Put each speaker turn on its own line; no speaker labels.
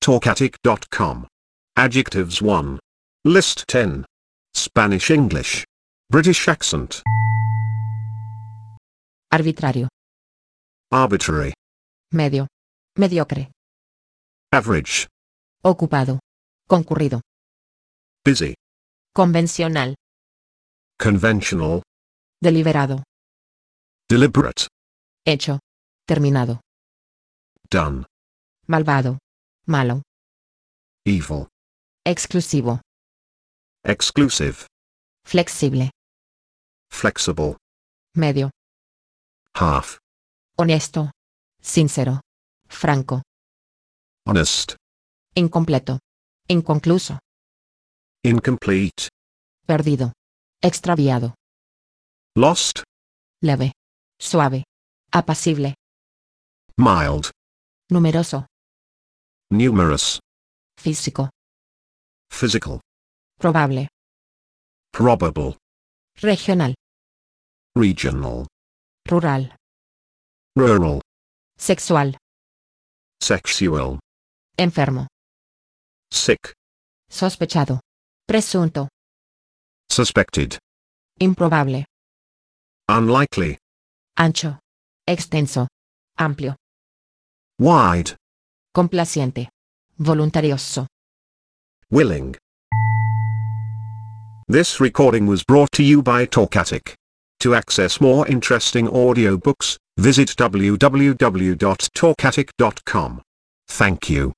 Talkatic.com. Adjectives 1. List 10. Spanish English. British accent.
Arbitrario.
Arbitrary.
Medio. Mediocre.
Average.
Ocupado. Concurrido.
Busy.
Convencional.
Conventional.
Deliberado.
Deliberate.
Hecho. Terminado.
Done.
Malvado. Malo.
Evil.
Exclusivo.
Exclusive.
Flexible.
Flexible.
Medio.
Half.
Honesto. Sincero. Franco.
Honest.
Incompleto. Inconcluso.
Incomplete.
Perdido. Extraviado.
Lost.
Leve. Suave. Apacible.
Mild.
Numeroso.
Numerous.
Físico.
Physical.
Probable.
Probable.
Regional.
Regional.
Rural.
Rural.
Sexual.
Sexual.
Enfermo.
Sick.
Sospechado. Presunto.
Suspected.
Improbable.
Unlikely.
Ancho. Extenso. Amplio.
Wide.
Complaciente. Voluntarioso.
Willing. This recording was brought to you by Talkatic. To access more interesting audiobooks, visit www.talkatic.com. Thank you.